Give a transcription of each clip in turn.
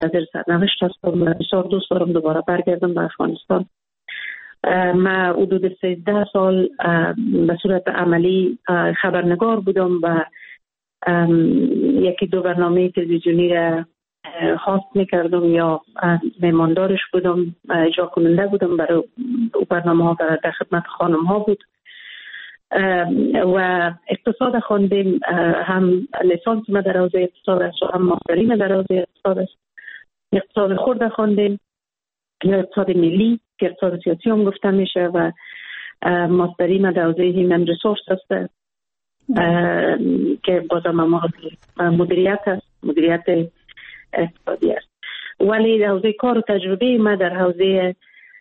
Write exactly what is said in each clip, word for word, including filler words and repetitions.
منتظر سرنوشت هستم و بسیار دوست دارم دوباره برگردم به افغانستان. من حدود سیزده سال به صورت عملی خبرنگار بودم و یکی دو برنامه تلویزیونی را هاست میکردم یا میماندارش بودم، اجرا کننده بودم برای برنامه ها و در خدمت خانم ها بود و اقتصاد خواندیم. هم لیسانس ما در حوزه اقتصاد است و هم ماستری ما در حوزه اقتصاد است. اقتصاد خرد خواندیم یا اقتصاد ملی که اقتصاد سیاسی هم گفته میشه و ماستری ما در حوزه هیومن ریسورس است که بازم ما مدیریت است، مدیریت اقتصادی است. ولی در حوزه کار و تجربه ما در حوزه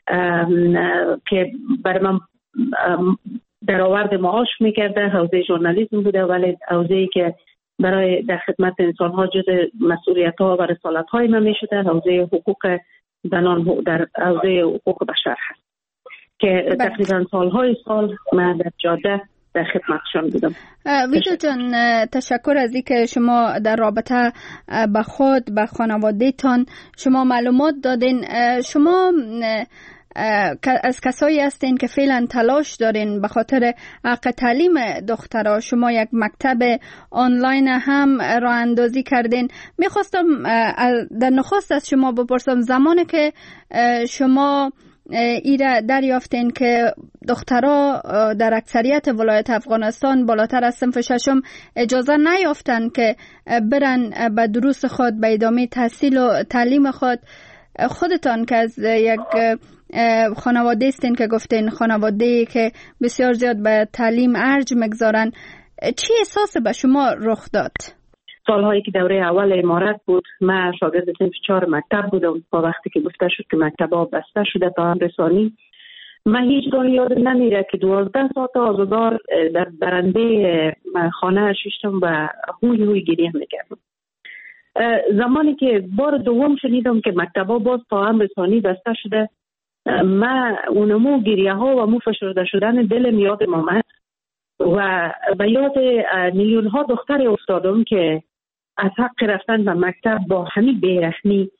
که برای من درآورد معاش میکرده حوزه ژورنالیسم بوده، ولی حوزه‌ای که برای در خدمت انسان ها جز مسئولیت ها و رسالت های ما میشده حوزه حقوق زنان در حوزه حقوق بشر هست که تقریبا سالهای سال من در جاده در خدمتشان بودم. ویدا جان، تشکر از اینکه شما در رابطه به خود به خانواده تان شما معلومات دادین. شما از کسایی هستین که فعلا تلاش دارین به خاطر حق تعلیم دخترها. شما یک مکتب آنلاین هم راه اندازی کردین. میخواستم در نخست از شما بپرسم زمانی که شما ایره دریافتین که دخترها در اکثریت ولایت افغانستان بالاتر از صنف ششم اجازه نیافتن که برن به دروس خود به ادامه تحصیل و تعلیم خود، خودتان که از یک خانواده استین که گفتین خانواده که بسیار زیاد به تعلیم ارج مگذارن، چی احساس به شما رخ داد؟ سالهایی که دوره اول امارت بود من شاگرد صنف چهار مکتب بودم. با وقتی که گفته شد که مکتب‌ها بسته شده تا هم رسانی، من هیچ گاه یادم نمیره که دوازده ساعت آزادار در برنده خانه ششتم و هوی هوی گریه میکردم. زمانی که بار دوم شنیدم که مکتب‌ها باز تا هم رسانی بسته شده، من اونمو گریه ها و مو فشرده شدن دلم یادم آمد و به یاد میلیون ها دختر افتادم که از حق رفتن به مکتب با همین بیرحمی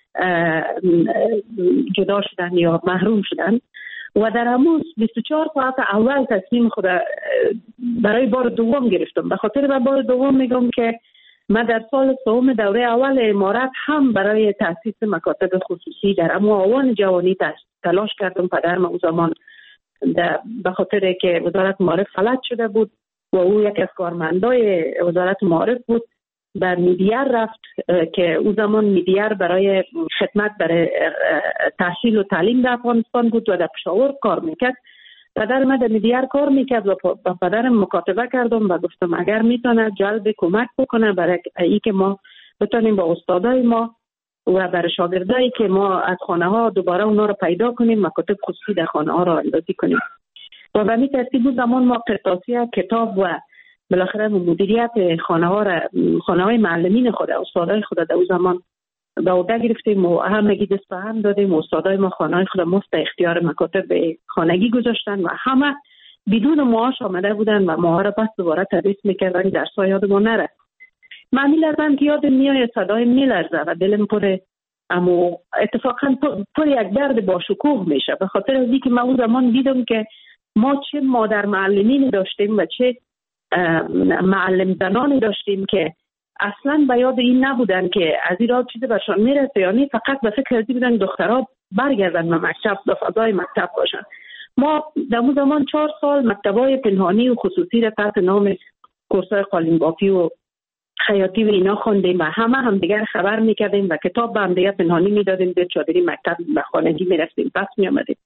جدا شدن یا محروم شدن و در همون بیست و چهار ساعت اول تصمیم خود برای بار دوم گرفتم. به خاطر به بار دوم میگم که من در سال سوم دوره اول امارت هم برای تأسیس مکاتب خصوصی در اما آوان جوانی تلاش کردم. پدرم اون زمان به خاطر که وزارت معارف فلج شده بود و او یک از کارمندای وزارت معارف بود، به میدیر رفت که اون زمان میدیر برای خدمت برای تحصیل و تعلیم در افغانستان بود و در پشاور کار میکرد. پدر من در میدیر کار میکرد و با پدرم مکاتبه کردم و گفتم اگر میتونه جلب کمک بکنه برای ای که ما بتونیم با استادای ما و برای شاگردایی که ما از خانه ها دوباره اونا رو پیدا کنیم، مکاتب خصوصی در خانه ها را اندازی کنیم. و به این ترتیب بود زمان ما قرطاسیه کتاب و بالاخره مدیریت خانه ها را خانه های معلمین خود استادای خود در اون زمان به عهده گرفتیم و همگی دست به هم دادیم. استادای ما خانه های خود مفت اختیار مکاتب خانگی گذاشتن و همه بدون معاش آمده بودن و ما را بس دوباره تدریس میکردن. درس ها یادمون نره. من میلرزم که یادم میاد صدای میلرزه و دلم پر، اما اتفاقا پر یک درد با شکوه میشه به خاطر از اینکه من اون زمان دیدم که ما چه مادر معلمین داشتیم و چه معلم زنانی داشتیم که اصلا به یاد این نبودن که از این راه چیزی برشان میرسه، یعنی فقط به فکر ازی بودن دخترها برگردن به مکتب و فضای مکتب باشن. ما در اون زمان چهار سال مکتبای پنهانی و خصوصی را تحت نام کورسای قالین بافی و خیاطی و اینا خوندیم و همه هم دیگر خبر میکردیم و کتاب به هم دیگر پنهانی میدادیم، به چادری مکتب به خانگی میرفتیم پس میامدیم.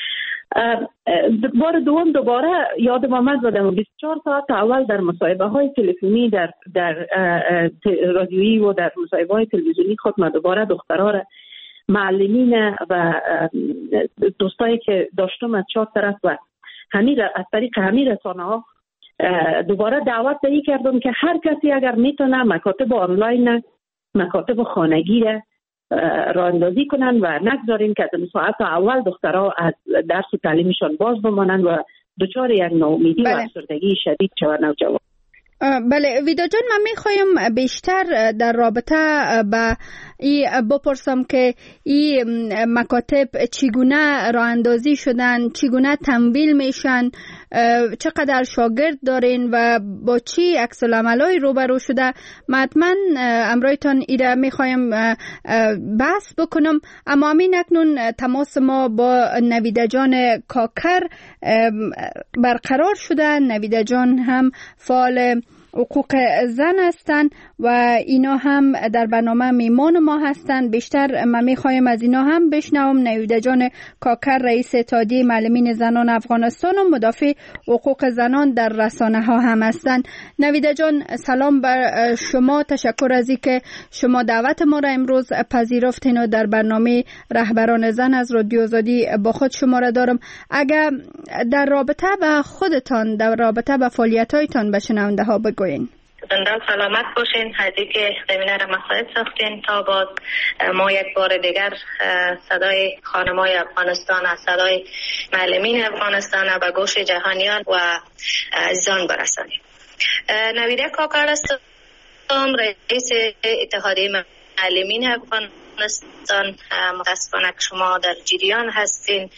بار دوم دوباره یادم آمد و بیست و چهار ساعت اول در مصاحبه های تلفنی در در رادیویی و در مصاحبه های تلویزیونی خود ما دوباره دخترها را معلمین و دوستایی که داشتم از چهار طرف و همین از طریق همین رسانه ها دوباره دعوت دهی کردم که هر کسی اگر میتونه مکاتب آنلاین مکاتب خانگی را راه اندازی کنن و نگذاریم که از ساعت اول دخترها از درس و تعلیمشان باز بمانند و دچار یک ناامیدی و افسردگی شدید شوند نوجوان. بله ویدا جان، من میخوایم بیشتر در رابطه با ای بپرسم که این مکاتب چگونه راه اندازی شدن، چگونه تمویل میشن، چقدر شاگرد دارین و با چی عکس العملای روبرو شده. من حتما امرایتان ایره میخوایم بحث بکنم. اما همین اکنون تماس ما با نویده جان کاکر برقرار شده. نویده جان هم فعال حقوق زن هستند و اینا هم در برنامه میمان ما هستند. بیشتر ما میخوایم از اینا هم بشنوم. نویده جان کاکر رئیس اتحادیه معلمین زنان افغانستان و مدافع حقوق زنان در رسانه ها هم هستند. نویده جان سلام بر شما، تشکر از اینکه شما دعوت ما را امروز پذیرفتین و در برنامه رهبران زن از رادیو آزادی با خود شما را دارم. اگر در رابطه با خودتان، در رابطه با فعالیت‌هایتان به شنونده ها بگوین. زنده سلامت باشین. هدی که زمینه را مساعد ساختین تا باز ما یک بار دیگر صدای خانمای افغانستان، صدای معلمین افغانستان به گوش جهانیان و عزیزان برسانیم. نویده کاکر هستم، رئیس اتحادیه معلمین افغانستان. متاسفانه که شما در جریان هستین.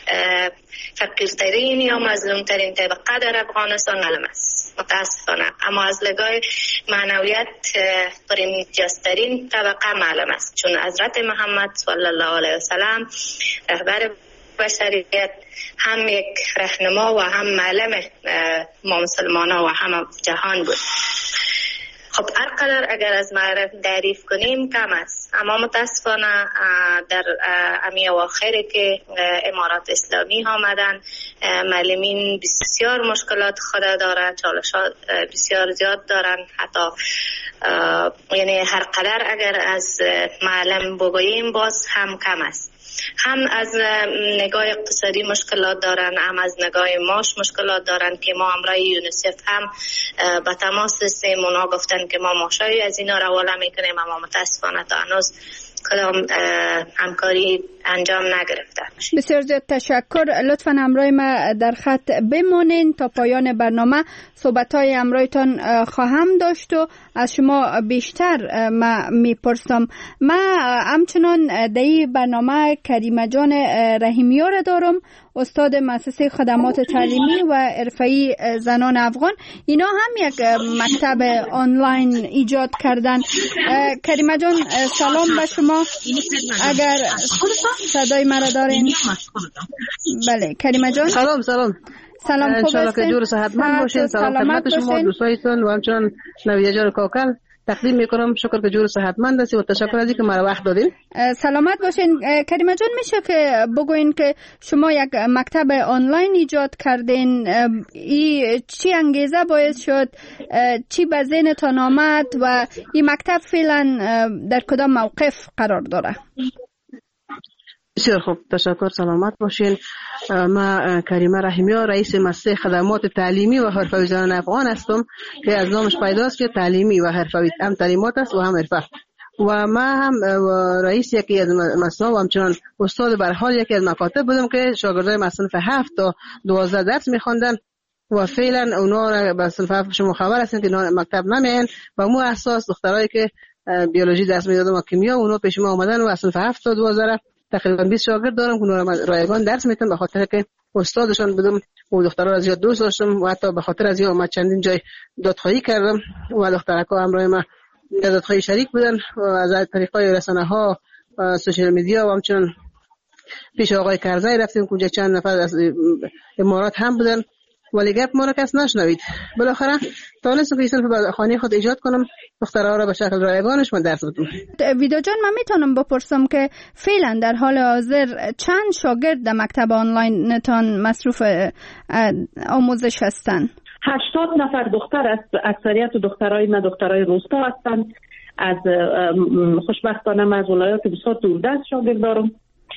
فقیرترین یا مظلومترین طبقه در افغانستان معلم است متاسفانه، اما از لگاه معنویت پرینجسترین طبقه معلم است، چون حضرت محمد صلی الله علیه وسلم رهبر بشریت هم یک رهنما و هم معلم ما مسلمان ها و هم جهان بود. خب هرقدر اگر از معرف تعریف کنیم کم است، اما متاسفانه در امی اواخری که امارات اسلامی آمدن، معلمین بسیار مشکلات خود دارن، چالشات بسیار زیاد دارن. حتی یعنی هرقدر اگر از معلم بگوییم باز هم کم است. هم از نگاه اقتصادی مشکلات دارن، هم از نگاه ماش مشکلات دارن که ما امرای یونیسف هم به تماس رسیدیم. اونا گفتن که ما ماشایی از اینا رو حواله میکنیم، اما متاسفانه تا هنوز کدام همکاری انجام نگرفته. بسیار زیاد تشکر. لطفاً همراه ما در خط بمانین تا پایان برنامه. صحبت‌های همراهتان خواهم داشت و از شما بیشتر ما میپرسم. ما همچنان در این برنامه کریمه جان رحیمی را دارم، استاد مؤسسه خدمات تعلیمی و حرفه‌ای زنان افغان. اینا هم یک مکتب آنلاین ایجاد کردن. کریمه جان سلام به شما. اگر صدای مرا دارین؟ بله کریمه جان سلام سلام سلام. خوب انشاءالله که جور صحتمند باشین. سلام خدمت شما دوستایتون و همچنان نویده جان کاکر تقدیم میکنم. شکر که جور صحتمند هستی و تشکر از اینکه مرا وقت دادین. سلامت باشین. کریمه جان میشه که بگوین که شما یک مکتب آنلاین ایجاد کردین، ای چی انگیزه باعث شد، چی به ذهنتان آمد و این مکتب فعلا در کدام موقف قرار داره؟ بسیار خوب تشکر. سلامت باشین. ما کریمه رحیمی رئیس مؤسسه خدمات تعلیمی و حرفه‌ای زنان افغان هستم که از نامش پیداست که تعلیمی و حرفه‌ای هم تعلیمات است و هم حرفه. و ما هم رئیس یکی از مؤسسه و همچنان استاد بر حال یکی از مکاتب بودم که شاگردای مصنف هفت تا دوازده درس می‌خواندن و فعلا اونا به صنف هفت شما خبر هستن که مکتب نمیان و مو اساس دخترایی که بیولوژی درس میدادن و کیمیا اونا پیش ما اومدن و از صنف هفت تا دوازده تقریبا بیست شاگرد دارم که اونا رایگان درس میتونم به خاطر که استادشون بدم و دخترها از زیاد دوست داشتم و حتی به خاطر از اومد چندین جای دادخواهی کردم و دخترکا همراه ما دادخواهی شریک بودن و از طریقای رسانه ها و سوشال میدیا و همچنان پیش آقای کرزی رفتیم کجا چند نفر از امارات هم بودن ولی گپ ما را کس نشنوید. بالاخره تونستم که صرف به خانه خود ایجاد کنم، دخترها را به شکل رایگانش من درس بدم. ویدو جان من میتونم بپرسم که فعلا در حال حاضر چند شاگرد در مکتب آنلاین تان مصروف آموزش هستن؟ هشتاد نفر دختر است. اکثریت دخترای ما دخترای روستا هستند. از خوشبختانه من از ولایات بسیار دوردست شاگرد دارم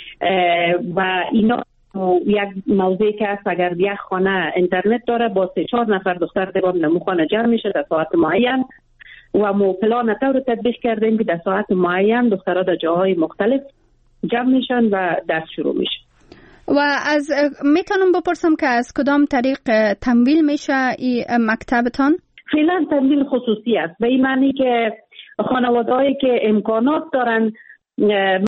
و اینا یک موضوعی که است اگر یک خانه اینترنت داره با سه چهار نفر دختر دیوان نمو خانه جمع میشه در ساعت معین و ما پلان طور تطبیق کردیم که در ساعت معین دخترها در جاهای مختلف جمع میشن و درس شروع میشه. و از میتونم بپرسم که از کدام طریق تمویل میشه این مکتبتان؟ فعلا تمویل خصوصی است، به این معنی که خانواده‌هایی که امکانات دارن